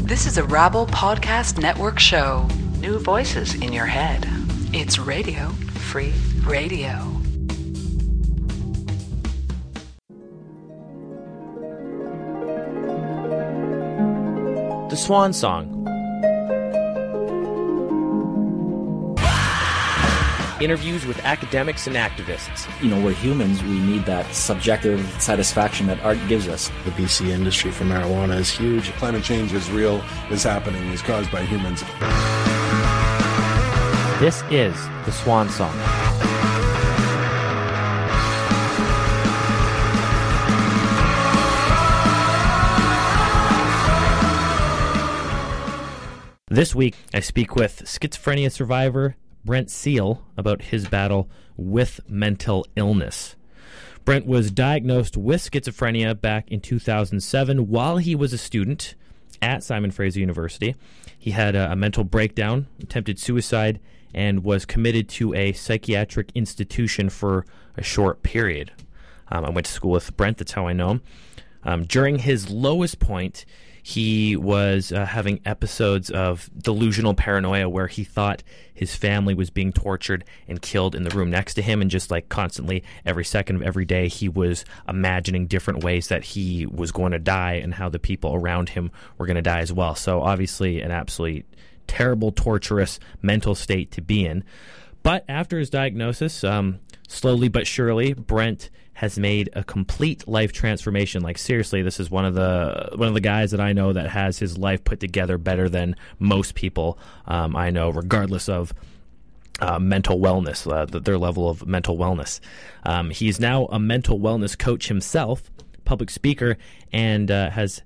This is a Rabble Podcast Network show. New voices in your head. It's Radio Free Radio. The Swan Song. Interviews with academics and activists. You know, we're humans. We need that subjective satisfaction that art gives us. The BC industry for marijuana is huge. Climate change is real, is happening, is caused by humans. This is The Swan Song. This week, I speak with schizophrenia survivor Brent Seal about his battle with mental illness. Brent was diagnosed with schizophrenia back in 2007 while he was a student at Simon Fraser University. He had a mental breakdown, attempted suicide, and was committed to a psychiatric institution for a short period. I went to school with Brent, that's how I know him. During his lowest point, he was having episodes of delusional paranoia where he thought his family was being tortured and killed in the room next to him, and just like constantly, every second of every day, he was imagining different ways that he was going to die and how the people around him were going to die as well. So obviously an absolutely terrible, torturous mental state to be in. But after his diagnosis, slowly but surely, Brent has made a complete life transformation. Like, seriously, this is one of the guys that I know that has his life put together better than most people I know, regardless of mental wellness, their level of mental wellness. He's now a mental wellness coach himself, public speaker, and hasn't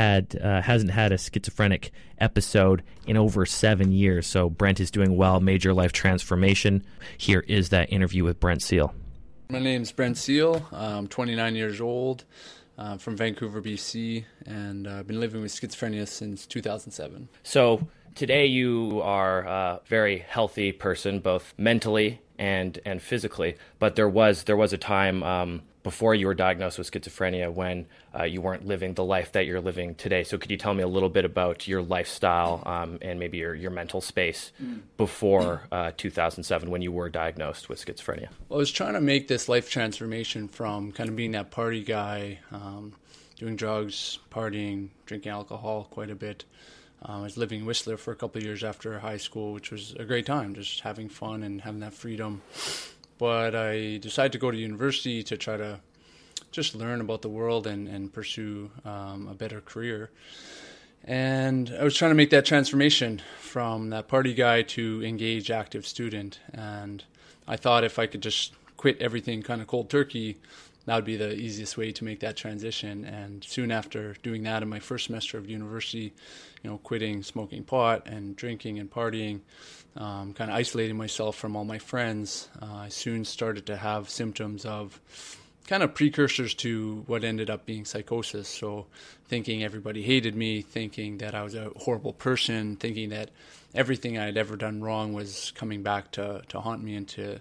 had a schizophrenic episode in over 7 years. So Brent is doing well, major life transformation. Here is that interview with Brent Seal. My name's Brent Seal. I'm 29 years old, from Vancouver, BC, and I've been living with schizophrenia since 2007. So today you are a very healthy person, both mentally and physically. But there was a time before you were diagnosed with schizophrenia when you weren't living the life that you're living today. So could you tell me a little bit about your lifestyle and maybe your mental space before 2007 when you were diagnosed with schizophrenia? Well, I was trying to make this life transformation from kind of being that party guy, doing drugs, partying, drinking alcohol quite a bit. I was living in Whistler for a couple of years after high school, which was a great time, just having fun and having that freedom. But I decided to go to university to try to just learn about the world and pursue a better career. And I was trying to make that transformation from that party guy to engaged, active student. And I thought if I could just quit everything kind of cold turkey, that would be the easiest way to make that transition. And soon after doing that in my first semester of university, quitting smoking pot and drinking and partying, kind of isolating myself from all my friends, I soon started to have symptoms of kind of precursors to what ended up being psychosis. So thinking everybody hated me, thinking that I was a horrible person, thinking that everything I had ever done wrong was coming back to haunt me and to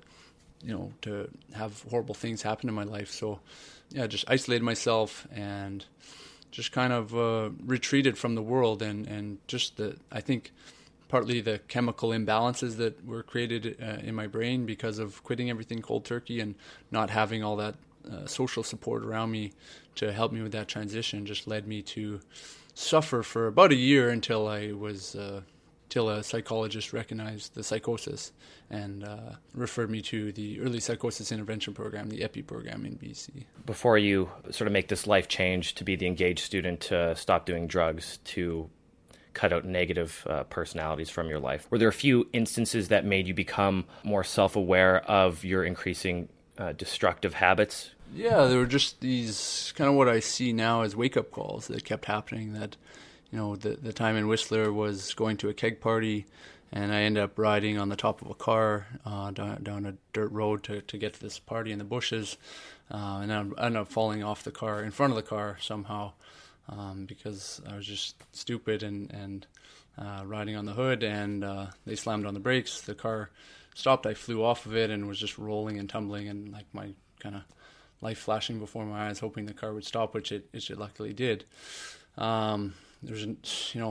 have horrible things happen in my life. So yeah, just isolated myself and just kind of retreated from the world and just I think partly the chemical imbalances that were created in my brain because of quitting everything cold turkey and not having all that social support around me to help me with that transition just led me to suffer for about a year until till a psychologist recognized the psychosis and referred me to the Early Psychosis Intervention Program, the EPI program in BC. Before you sort of make this life change to be the engaged student, to stop doing drugs, to cut out negative personalities from your life, were there a few instances that made you become more self-aware of your increasing destructive habits? Yeah, there were just these kind of what I see now as wake-up calls that kept happening. That, the time in Whistler was going to a keg party, and I ended up riding on the top of a car down a dirt road to get to this party in the bushes, and I ended up falling off the car, in front of the car somehow, because I was just stupid and riding on the hood, and they slammed on the brakes. The car stopped. I flew off of it and was just rolling and tumbling, and like my kind of life flashing before my eyes, hoping the car would stop, which it luckily did. There was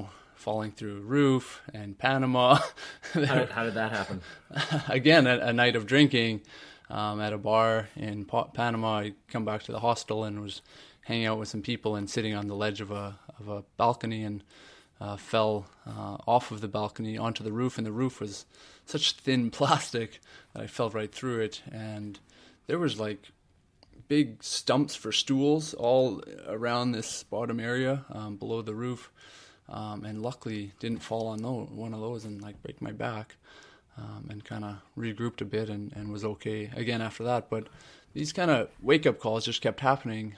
falling through a roof in Panama. How did that happen? Again, a night of drinking at a bar in Panama. I come back to the hostel and was hanging out with some people and sitting on the ledge of a balcony, and fell off of the balcony onto the roof, and the roof was such thin plastic that I fell right through it, and there was like big stumps for stools all around this bottom area below the roof, and luckily didn't fall on one of those and like break my back, and kind of regrouped a bit and was okay again after that. But these kind of wake-up calls just kept happening,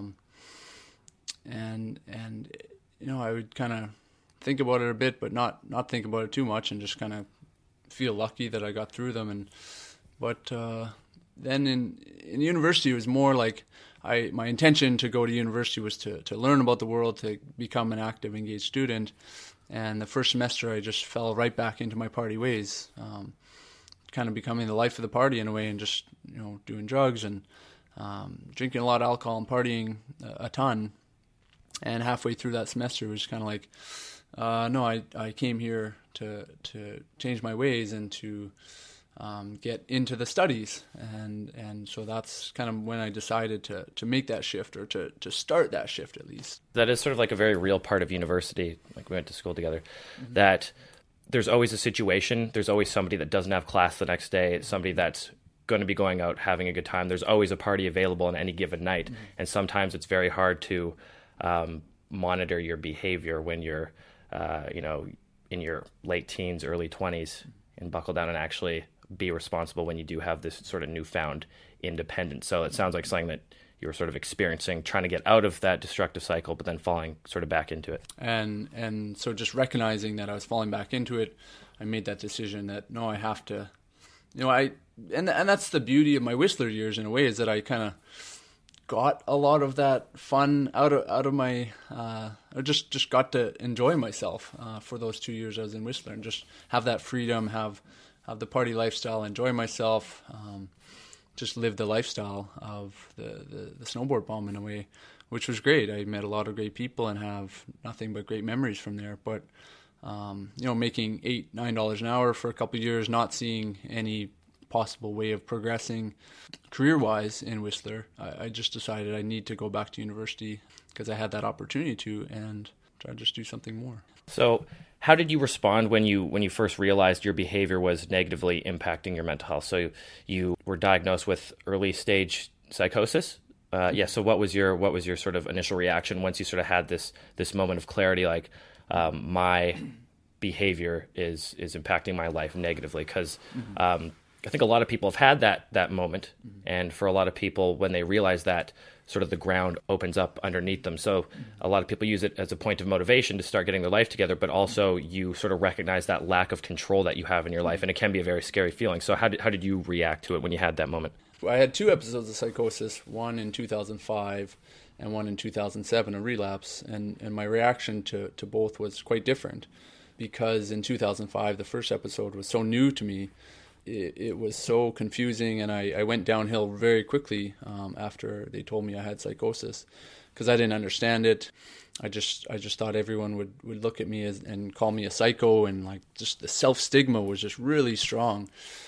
and you know, I would kind of think about it a bit, but not think about it too much, and just kind of feel lucky that I got through them. But then in university, it was more like my intention to go to university was to learn about the world, to become an active, engaged student. And the first semester, I just fell right back into my party ways, kind of becoming the life of the party in a way, and just, you know, doing drugs and drinking a lot of alcohol and partying a ton. And halfway through that semester, it was kind of like, no, I came here to change my ways and to get into the studies, and so that's kind of when I decided to make that shift, or to start that shift at least. That is sort of like a very real part of university, like we went to school together, that there's always a situation, there's always somebody that doesn't have class the next day, somebody that's going to be going out having a good time, there's always a party available on any given night, and sometimes it's very hard to monitor your behavior when you're you know, in your late teens, early 20s, and buckle down and actually be responsible when you do have this sort of newfound independence. So it sounds like something that you were sort of experiencing, trying to get out of that destructive cycle, but then falling sort of back into it. And so just recognizing that I was falling back into it, I made that decision that, no, I have to, you know, and that's the beauty of my Whistler years in a way, is that I kind of got a lot of that fun out of my, I just got to enjoy myself for those 2 years I was in Whistler, and just have that freedom, have the party lifestyle, enjoy myself, just live the lifestyle of the snowboard bum in a way, which was great. I met a lot of great people and have nothing but great memories from there. But you know, making $8-9 an hour for a couple of years, not seeing any possible way of progressing career-wise in Whistler, I just decided I need to go back to university because I had that opportunity to, and try to just do something more. So how did you respond when you first realized your behavior was negatively impacting your mental health? So you were diagnosed with early stage psychosis. So what was your sort of initial reaction once you sort of had this moment of clarity, like my behavior is impacting my life negatively? Because I think a lot of people have had that moment, and for a lot of people, when they realize that, sort of the ground opens up underneath them. So a lot of people use it as a point of motivation to start getting their life together, but also you sort of recognize that lack of control that you have in your life, and it can be a very scary feeling. So how did you react to it when you had that moment? I had 2 episodes of psychosis, one in 2005 and one in 2007, a relapse, and my reaction to both was quite different, because in 2005, the first episode was so new to me. It was so confusing, and I went downhill very quickly after they told me I had psychosis, because I didn't understand it. I just thought everyone would look at me and call me a psycho, and like just the self-stigma was just really strong.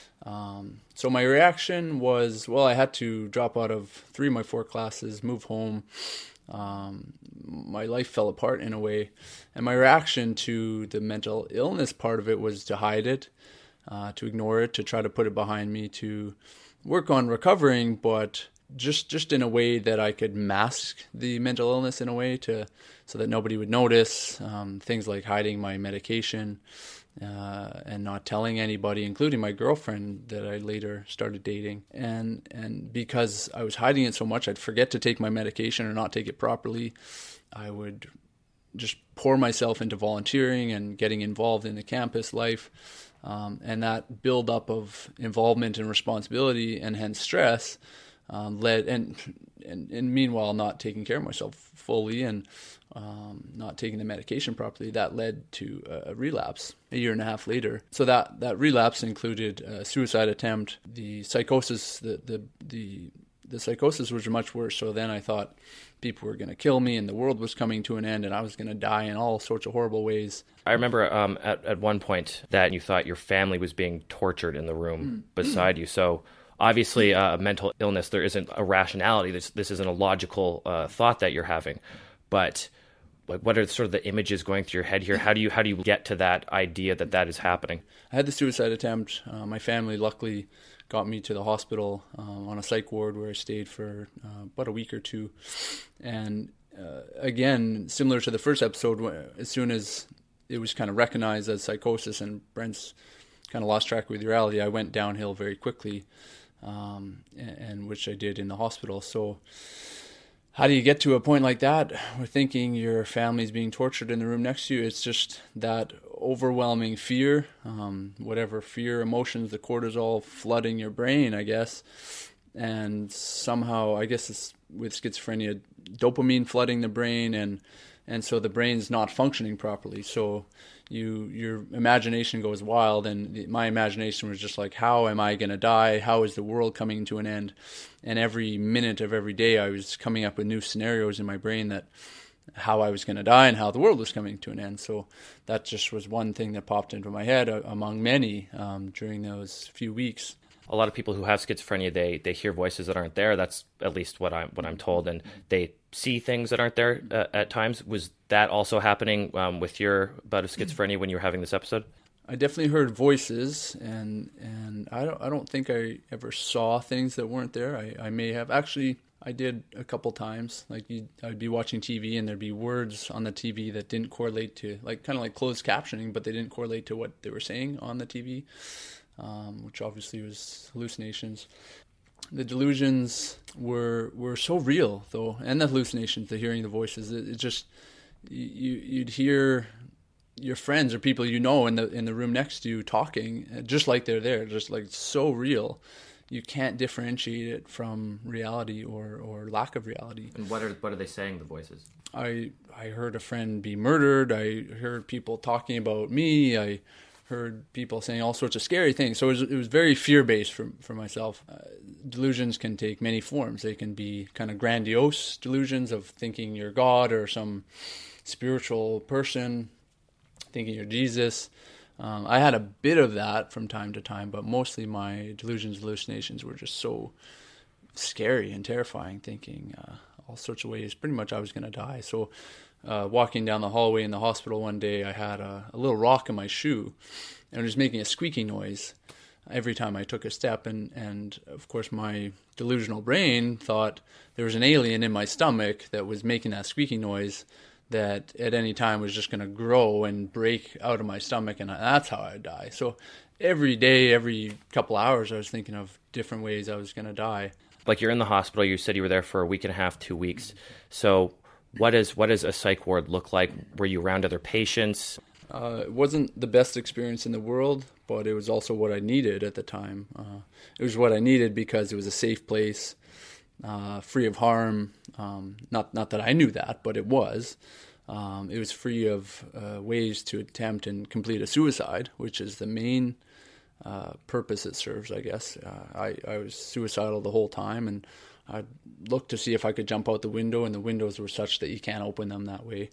So my reaction was, well, I had to drop out of 3 of my 4 classes, move home. My life fell apart in a way, and my reaction to the mental illness part of it was to hide it, to ignore it, to try to put it behind me, to work on recovering, but just in a way that I could mask the mental illness in a way so that nobody would notice. Things like hiding my medication and not telling anybody, including my girlfriend that I later started dating. And because I was hiding it so much, I'd forget to take my medication or not take it properly. I would just pour myself into volunteering and getting involved in the campus life. And that build-up of involvement and responsibility, and hence stress, led, and meanwhile not taking care of myself fully and not taking the medication properly, that led to a relapse a year and a half later. So that relapse included a suicide attempt, the psychosis, the the psychosis was much worse. So then I thought people were going to kill me and the world was coming to an end and I was going to die in all sorts of horrible ways. I remember at one point that you thought your family was being tortured in the room beside you. So obviously, mental illness, there isn't a rationality. This isn't a logical thought that you're having. But like, what are sort of the images going through your head here? How do you get to that idea that is happening? I had the suicide attempt. My family luckily got me to the hospital on a psych ward where I stayed for about a week or two. And again, similar to the first episode, as soon as it was kind of recognized as psychosis and Brent's kind of lost track with reality, I went downhill very quickly, and which I did in the hospital. So how do you get to a point like that? We're thinking your family's being tortured in the room next to you. It's just that overwhelming fear, whatever fear, emotions, the cortisol flooding your brain, I guess. And somehow, I guess it's with schizophrenia, dopamine flooding the brain, and so the brain's not functioning properly. So your imagination goes wild, and my imagination was just like, how am I going to die? How is the world coming to an end? And every minute of every day I was coming up with new scenarios in my brain that how I was going to die and how the world was coming to an end. So that just was one thing that popped into my head among many during those few weeks. A lot of people who have schizophrenia, they hear voices that aren't there. That's at least what I'm told, and they see things that aren't there at times. Was that also happening with your bout of schizophrenia when you were having this episode? I definitely heard voices, and I don't think I ever saw things that weren't there. I may have. Actually, I did a couple times. Like I'd be watching TV and there'd be words on the TV that didn't correlate to, like kind of like closed captioning, but they didn't correlate to what they were saying on the TV, which obviously was hallucinations. The delusions were so real, though, and the hallucinations, the hearing the voices. It just you'd hear your friends or people you know in the room next to you talking, just like they're there, just like so real. You can't differentiate it from reality or lack of reality. And what are they saying, the voices? I heard a friend be murdered. I heard people talking about me. I heard people saying all sorts of scary things. So it was very fear-based for myself. Delusions can take many forms. They can be kind of grandiose delusions of thinking you're God or some spiritual person, thinking you're Jesus. I had a bit of that from time to time, but mostly my delusions, hallucinations were just so scary and terrifying, thinking all sorts of ways. Pretty much I was going to die. So walking down the hallway in the hospital one day, I had a little rock in my shoe, and it was making a squeaking noise every time I took a step. And of course, my delusional brain thought there was an alien in my stomach that was making that squeaking noise that at any time was just going to grow and break out of my stomach, and that's how I'd die. So every day, every couple hours, I was thinking of different ways I was going to die. Like, you're in the hospital, you said you were there for a week and a half, 2 weeks. So what does a psych ward look like? Were you around other patients? It wasn't the best experience in the world, but it was also what I needed at the time. It was what I needed because it was a safe place, free of harm. Not that I knew that, but it was. It was free of ways to attempt and complete a suicide, which is the main purpose it serves, I guess. I was suicidal the whole time, and I looked to see if I could jump out the window, and the windows were such that you can't open them that way.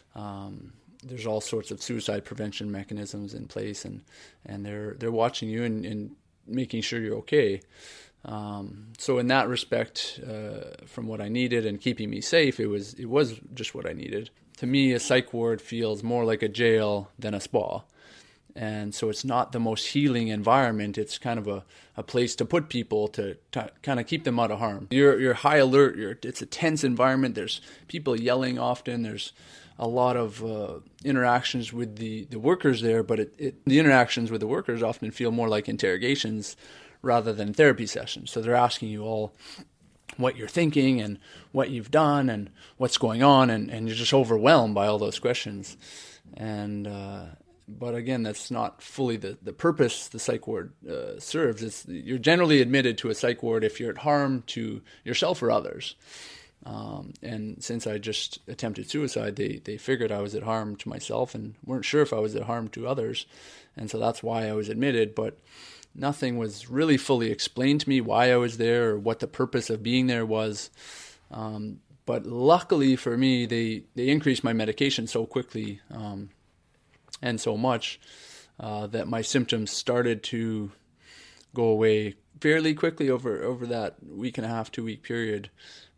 There's all sorts of suicide prevention mechanisms in place, and they're watching you and making sure you're okay. So in that respect, from what I needed and keeping me safe, it was just what I needed. To me, a psych ward feels more like a jail than a spa. And so it's not the most healing environment. It's kind of a place to put people to kind of keep them out of harm. You're high alert. It's a tense environment. There's people yelling often. There's a lot of interactions with the workers there, but the interactions with the workers often feel more like interrogations rather than therapy sessions. So they're asking you all what you're thinking and what you've done and what's going on, and you're just overwhelmed by all those questions. And but again, that's not fully the purpose the psych ward serves. You're generally admitted to a psych ward if you're at harm to yourself or others. And since I just attempted suicide, they figured I was at harm to myself and weren't sure if I was at harm to others. And so that's why I was admitted. But nothing was really fully explained to me why I was there or what the purpose of being there was. But luckily for me, they increased my medication so quickly and so much that my symptoms started to go away fairly quickly over that week and a half, 2 week period.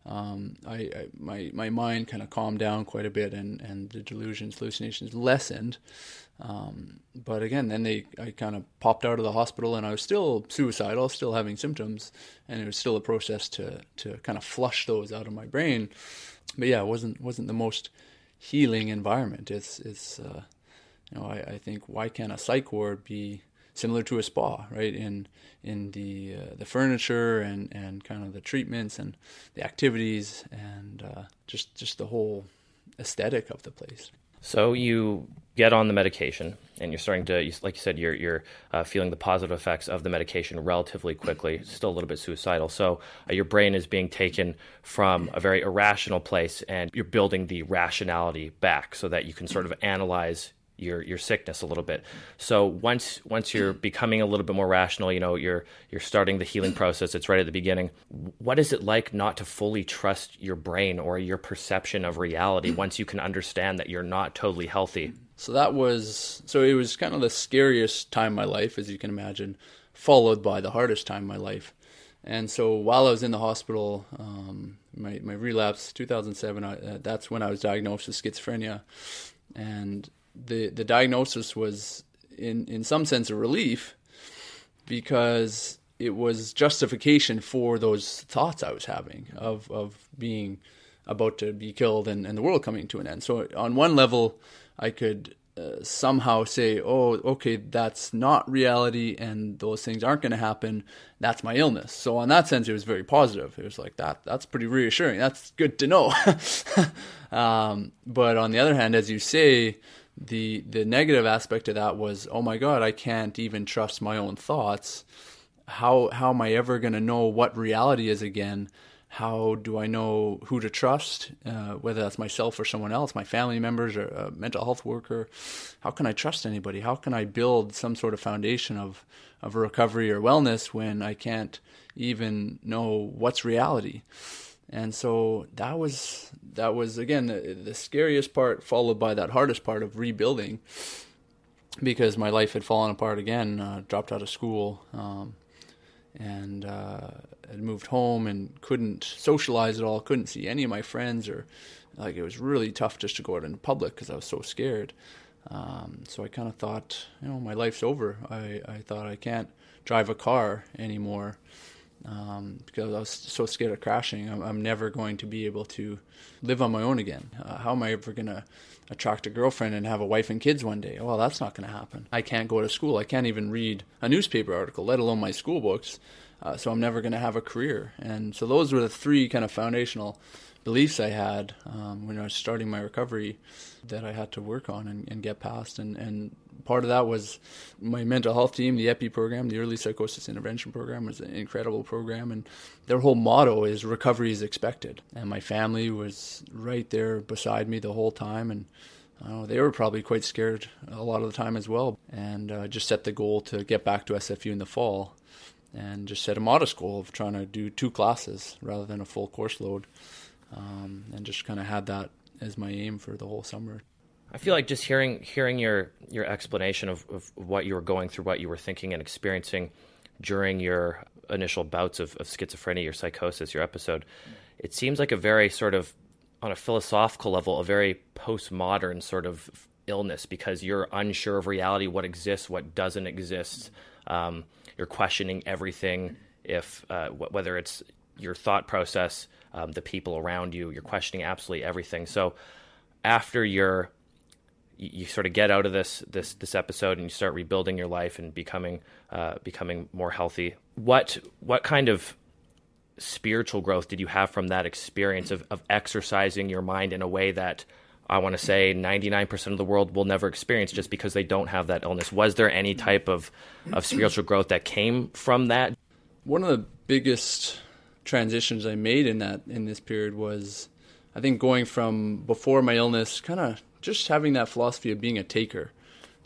My mind kind of calmed down quite a bit, and the delusions, hallucinations lessened. But again, then I kind of popped out of the hospital, and I was still suicidal, still having symptoms, and it was still a process to kind of flush those out of my brain. But yeah, it wasn't the most healing environment. It's I think, why can't a psych ward be similar to a spa, right? In the furniture and kind of the treatments and the activities and just the whole aesthetic of the place. So you get on the medication, and you're starting to, like you said, you're feeling the positive effects of the medication relatively quickly. Still a little bit suicidal. So your brain is being taken from a very irrational place, and you're building the rationality back so that you can sort of analyze your sickness a little bit. So once you're becoming a little bit more rational, you're starting the healing process. It's right at the beginning. What is it like not to fully trust your brain or your perception of reality once you can understand that you're not totally healthy? So it was kind of the scariest time in my life, as you can imagine, followed by the hardest time in my life. And so while I was in the hospital, my relapse, 2007, that's when I was diagnosed with schizophrenia. And the diagnosis was in some sense a relief, because it was justification for those thoughts I was having of being about to be killed and the world coming to an end. So on one level, I could somehow say, oh, okay, that's not reality and those things aren't going to happen. That's my illness. So on that sense, it was very positive. It was like, that's pretty reassuring. That's good to know. But on the other hand, as you say, the negative aspect of that was, oh my God, I can't even trust my own thoughts. How am I ever going to know what reality is again? How do I know who to trust, whether that's myself or someone else, my family members or a mental health worker? How can I trust anybody? How can I build some sort of foundation of recovery or wellness when I can't even know what's reality? And so that was again the scariest part, followed by that hardest part of rebuilding, because my life had fallen apart again. Dropped out of school, and had moved home and couldn't socialize at all. Couldn't see any of my friends, or like it was really tough just to go out in public because I was so scared. So I kind of thought, my life's over. I thought I can't drive a car anymore. Because I was so scared of crashing. I'm never going to be able to live on my own again. How am I ever going to attract a girlfriend and have a wife and kids one day? Well, that's not going to happen. I can't go to school. I can't even read a newspaper article, let alone my school books. So I'm never going to have a career. And so those were the three kind of foundational beliefs I had when I was starting my recovery that I had to work on and get past. And part of that was my mental health team, the EPI program, the Early Psychosis Intervention Program, was an incredible program. And their whole motto is recovery is expected. And my family was right there beside me the whole time. And they were probably quite scared a lot of the time as well. And just set the goal to get back to SFU in the fall. And just set a modest goal of trying to do 2 classes rather than a full course load. And just kind of had that as my aim for the whole summer. I feel like just hearing your explanation of what you were going through, what you were thinking and experiencing during your initial bouts of schizophrenia, your psychosis, your episode, it seems like a very sort of, on a philosophical level, a very postmodern sort of illness, because you're unsure of reality, what exists, what doesn't exist. You're questioning everything, whether it's your thought process, the people around you, you're questioning absolutely everything. So after you sort of get out of this episode and you start rebuilding your life and becoming more healthy, what kind of spiritual growth did you have from that experience of exercising your mind in a way that I want to say 99% of the world will never experience just because they don't have that illness? Was there any type of spiritual growth that came from that? One of the biggest transitions I made in this period was, I think, going from before my illness, kind of just having that philosophy of being a taker.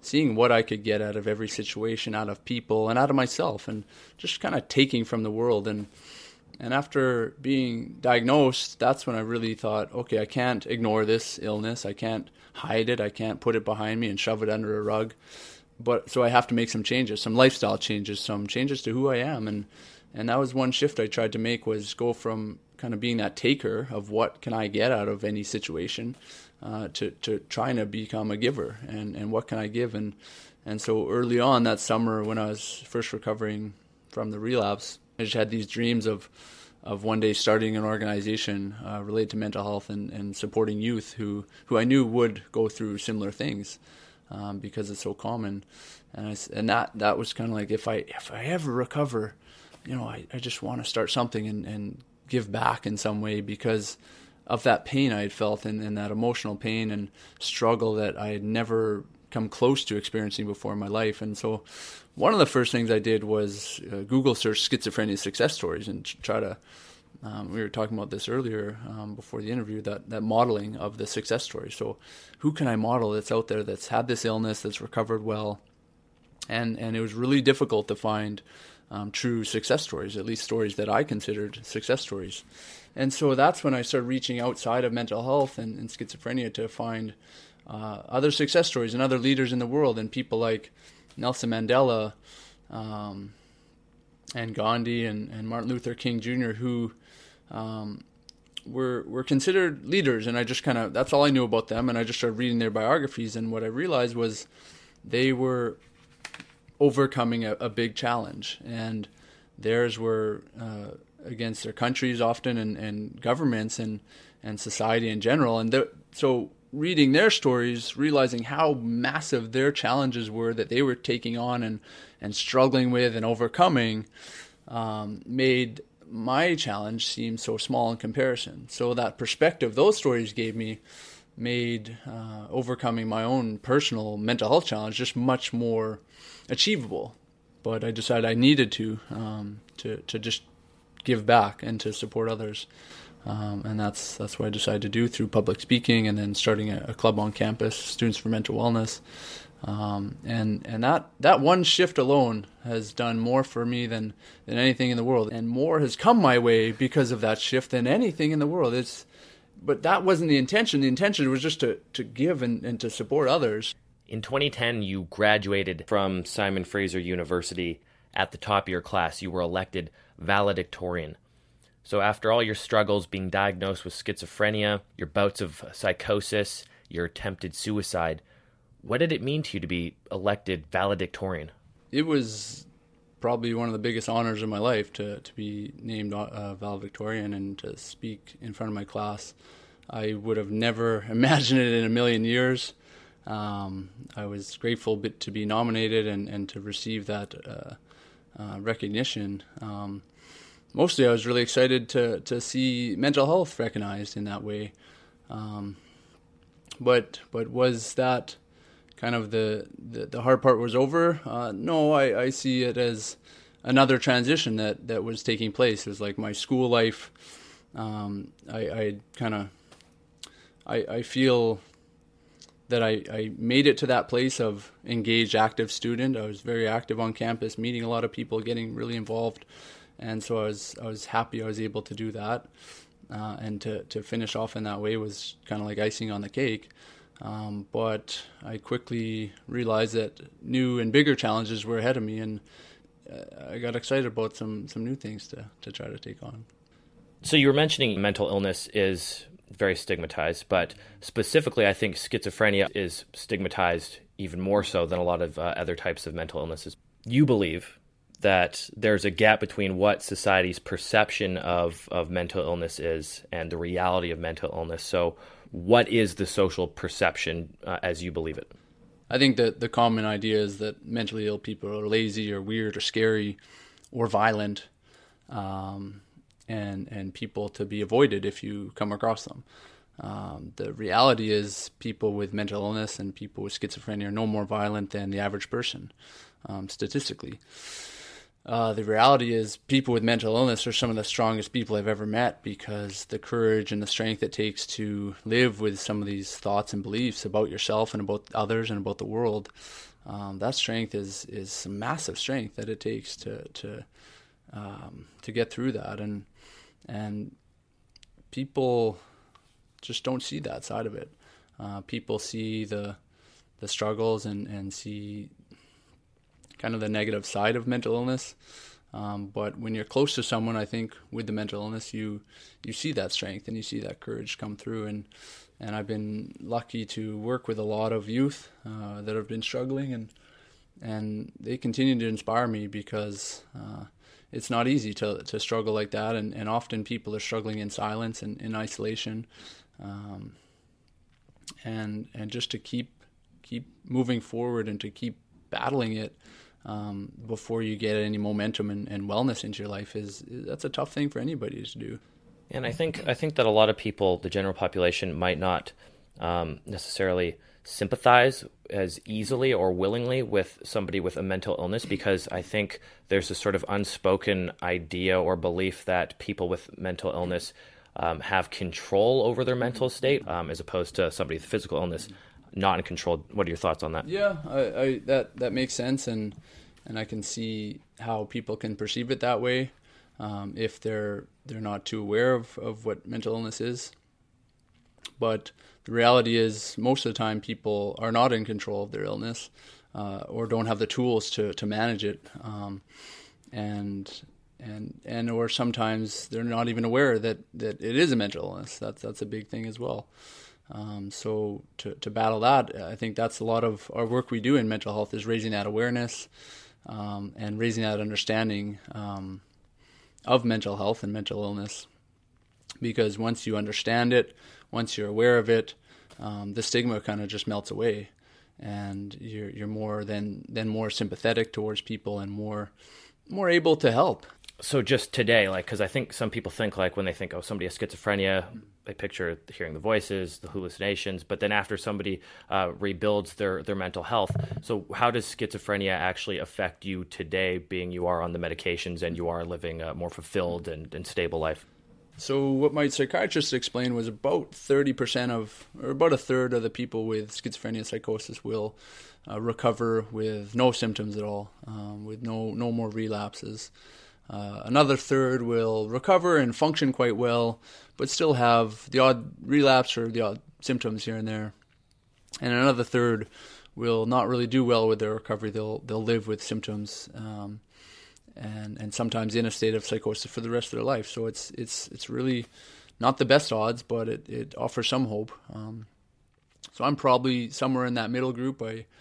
seeing what I could get out of every situation, out of people, and out of myself, and just kind of taking from the world. And after being diagnosed, that's when I really thought, okay, I can't ignore this illness. I can't hide it. I can't put it behind me and shove it under a rug. But so I have to make some changes, some lifestyle changes, some changes to who I am. And that was one shift I tried to make, was go from kind of being that taker of what can I get out of any situation to trying to become a giver, and what can I give. And so early on that summer, when I was first recovering from the relapse, I just had these dreams of one day starting an organization related to mental health and supporting youth who I knew would go through similar things, because it's so common. And that was kind of like, if I ever recover, I just want to start something and give back in some way, because of that pain I had felt, and that emotional pain and struggle that I had never come close to experiencing before in my life. And so one of the first things I did was Google search schizophrenia success stories and try to, we were talking about this earlier before the interview, that modeling of the success story. So who can I model that's out there that's had this illness, that's recovered well? And it was really difficult to find true success stories, at least stories that I considered success stories. And so that's when I started reaching outside of mental health and schizophrenia to find other success stories and other leaders in the world, and people like Nelson Mandela and Gandhi and Martin Luther King Jr., who were considered leaders. And I just that's all I knew about them, and I just started reading their biographies, and what I realized was they were overcoming a big challenge, and theirs were against their countries often, and governments and society in general. And so reading their stories, realizing how massive their challenges were that they were taking on and struggling with and overcoming, made my challenge seem so small in comparison. So that perspective those stories gave me made overcoming my own personal mental health challenge just much more achievable. But I decided I needed to just give back and to support others, and that's what I decided to do through public speaking, and then starting a club on campus, Students for Mental Wellness, and that one shift alone has done more for me than anything in the world, and more has come my way because of that shift than anything in the world. But that wasn't the intention. The intention was just to give and to support others. In 2010, you graduated from Simon Fraser University. At the top of your class, you were elected valedictorian. So after all your struggles being diagnosed with schizophrenia, your bouts of psychosis, your attempted suicide, what did it mean to you to be elected valedictorian? It was probably one of the biggest honors of my life to be named valedictorian and to speak in front of my class. I would have never imagined it in a million years. I was grateful to be nominated and to receive that recognition. Mostly I was really excited to see mental health recognized in that way. But was that kind of the hard part was over? No, I see it as another transition that was taking place. It was like my school life. I feel that I made it to that place of engaged, active student. I was very active on campus, meeting a lot of people, getting really involved, and so I was happy I was able to do that, and to finish off in that way was kind of like icing on the cake. But I quickly realized that new and bigger challenges were ahead of me, and I got excited about some new things to try to take on. So you were mentioning mental illness is very stigmatized, but specifically I think schizophrenia is stigmatized even more so than a lot of other types of mental illnesses. You believe that there's a gap between what society's perception of mental illness is and the reality of mental illness. So what is the social perception as you believe it? I think that the common idea is that mentally ill people are lazy or weird or scary or violent, and people to be avoided if you come across them. The reality is people with mental illness and people with schizophrenia are no more violent than the average person, statistically. The reality is people with mental illness are some of the strongest people I've ever met, because the courage and the strength it takes to live with some of these thoughts and beliefs about yourself and about others and about the world, that strength is some massive strength that it takes to get through that. And people just don't see that side of it. People see the struggles and see kind of the negative side of mental illness. But when you're close to someone, I think, with the mental illness, you see that strength and you see that courage come through. And I've been lucky to work with a lot of youth that have been struggling, and they continue to inspire me, because it's not easy to struggle like that. And often people are struggling in silence and in isolation. And just to keep moving forward and to keep battling it before you get any momentum and wellness into your life that's a tough thing for anybody to do. And I think that a lot of people, the general population, might not necessarily sympathize as easily or willingly with somebody with a mental illness, because I think there's a sort of unspoken idea or belief that people with mental illness have control over their mental state, as opposed to somebody with physical illness not in control. What are your thoughts on that? Yeah, I that makes sense, and I can see how people can perceive it that way if they're not too aware of what mental illness is. But the reality is, most of the time, people are not in control of their illness or don't have the tools to manage it, and or sometimes they're not even aware that it is a mental illness. That's a big thing as well. So to battle that, I think that's a lot of our work we do in mental health, is raising that awareness and raising that understanding of mental health and mental illness. Because once you understand it, once you're aware of it, the stigma kind of just melts away, and you're more more sympathetic towards people and more able to help. So just today, because I think some people think, when they think, oh, somebody has schizophrenia, they picture hearing the voices, the hallucinations, but then after somebody rebuilds their mental health. So how does schizophrenia actually affect you today, being you are on the medications and you are living a more fulfilled and stable life? So what my psychiatrist explained was about 30% or about a third of the people with schizophrenia psychosis will recover with no symptoms at all, with no more relapses. Another third will recover and function quite well, but still have the odd relapse or the odd symptoms here and there. And another third will not really do well with their recovery. They'll live with symptoms and sometimes in a state of psychosis for the rest of their life. So it's really not the best odds, but it offers some hope. So I'm probably somewhere in that middle group.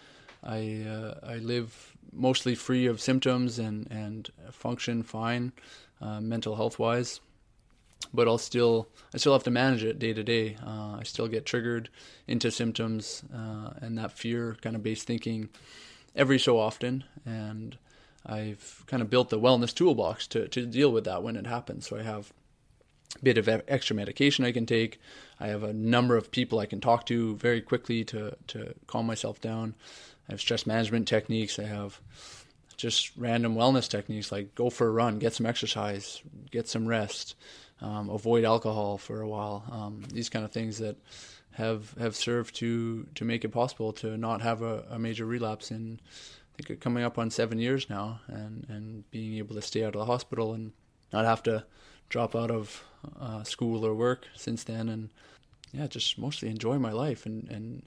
I live mostly free of symptoms and function fine, mental health wise, but I still have to manage it day to day. I still get triggered into symptoms and that fear kind of based thinking every so often, and I've kind of built the wellness toolbox to deal with that when it happens. So I have a bit of extra medication I can take. I have a number of people I can talk to very quickly to calm myself down. I have stress management techniques. I have just random wellness techniques like go for a run, get some exercise, get some rest, avoid alcohol for a while. These kind of things that have served to make it possible to not have a major relapse in, I think, coming up on 7 years now, and being able to stay out of the hospital and not have to drop out of school or work since then, and just mostly enjoy my life and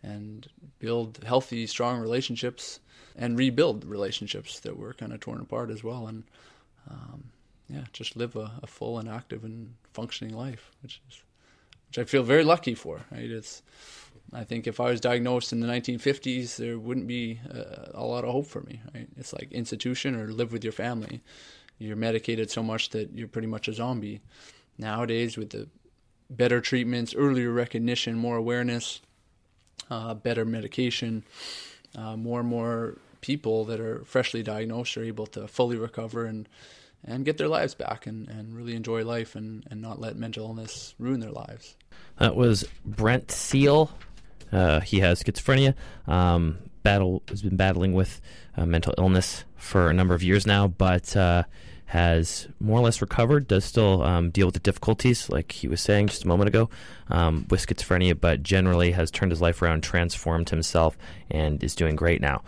build healthy, strong relationships and rebuild relationships that were kind of torn apart as well. And just live a full and active and functioning life, which I feel very lucky for. Right? I think if I was diagnosed in the 1950s, there wouldn't be a lot of hope for me. Right? It's like institution or live with your family. You're medicated so much that you're pretty much a zombie. Nowadays, with the better treatments, earlier recognition, more awareness, better medication, more and more people that are freshly diagnosed are able to fully recover and get their lives back and really enjoy life and not let mental illness ruin their lives. That was Brent Seal. He has schizophrenia. been battling with mental illness for a number of years now, but has more or less recovered, does still deal with the difficulties, like he was saying just a moment ago, with schizophrenia, but generally has turned his life around, transformed himself, and is doing great now.